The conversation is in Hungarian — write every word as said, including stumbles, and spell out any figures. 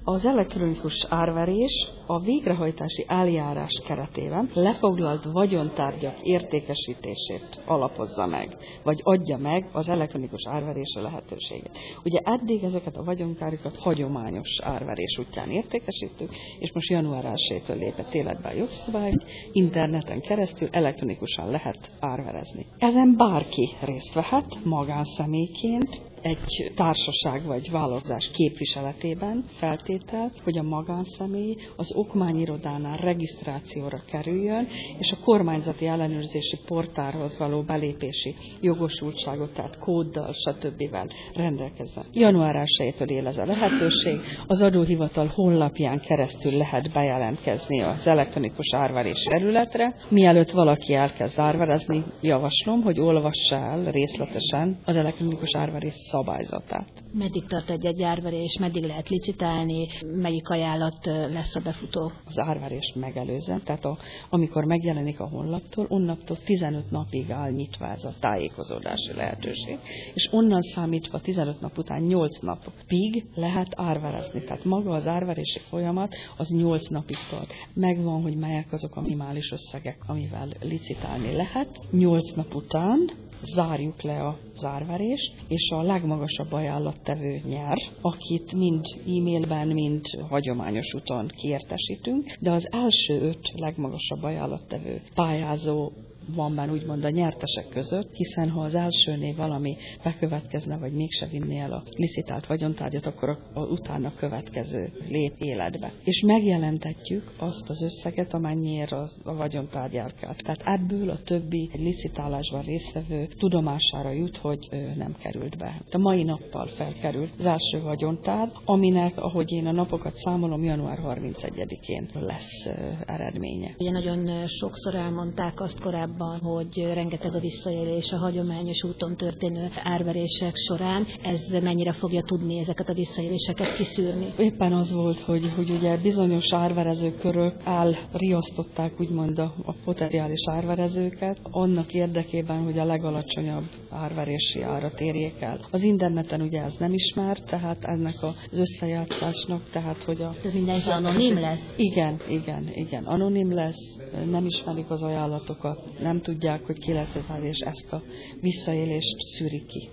Az elektronikus árverés a végrehajtási eljárás keretében lefoglalt vagyontárgyak értékesítését alapozza meg, vagy adja meg az elektronikus árverésre lehetőséget. Ugye eddig ezeket a vagyontárgyakat hagyományos árverés útján értékesítük, és most január elsejétől lépett életbe a jogszabály, hogy interneten keresztül elektronikusan lehet árverezni. Ezen bárki részt vehet magánszemélyként, egy társaság vagy vállalkozás képviseletében, feltétel, hogy a magánszemély az okmányirodánál regisztrációra kerüljön, és a kormányzati ellenőrzési portálhoz való belépési jogosultságot, tehát kóddal, stb. Rendelkezzen. január elsejétől él ez a lehetőség. Az adóhivatal honlapján keresztül lehet bejelentkezni az elektronikus árverés területre. Mielőtt valaki elkezd árverezni, javaslom, hogy olvassa el részletesen az elektronikus árverés szabályzatát. Meddig tart egy-egy árverés, meddig lehet licitálni, melyik ajánlat lesz a befutó? Az árverést megelőzően, tehát a, amikor megjelenik a honlaptól, onnantól tizenöt napig áll nyitva ez a tájékozódási lehetőség, és onnan számítva tizenöt nap után nyolc napig lehet árverezni. Tehát maga az árverési folyamat az nyolc napig tart. Megvan, hogy melyek azok a minimális összegek, amivel licitálni lehet. nyolc nap után zárjuk le az árverést, és a legmagasabb ajánlattevő nyer, akit mind e-mailben, mind hagyományos úton kiértesítünk, de az első öt legmagasabb ajánlattevő pályázó van már úgymond a nyertesek között, hiszen ha az elsőnél valami bekövetkezne, vagy mégse vinné el a licitált vagyontárgyat, akkor a, a utána következő lép életbe. És megjelentetjük azt az összeget, amennyiért a, a vagyontárgyát kell. Tehát ebből a többi licitálásban résztvevő tudomására jut, hogy ő nem került be. A mai nappal felkerült az első vagyontárgy, aminek, ahogy én a napokat számolom, január harmincegyedikén lesz eredménye. Ugye nagyon sokszor elmondták azt korábban, hogy rengeteg a visszaélés a hagyományos úton történő árverések során. Ez mennyire fogja tudni ezeket a visszaéléseket kiszűrni? Éppen az volt, hogy, hogy ugye bizonyos árverező körök elriasztották úgymond a, a potenciális árverezőket, annak érdekében, hogy a legalacsonyabb árverési árat érjék el. Az interneten ugye ez nem ismert, tehát ennek az összejátszásnak, tehát hogy a... Ez mindenki anonim lesz? Igen, igen, igen. Anonim lesz, nem ismerik az ajánlatokat, nem tudják, hogy ki lesz ez, és ezt a visszaélést szűrik ki.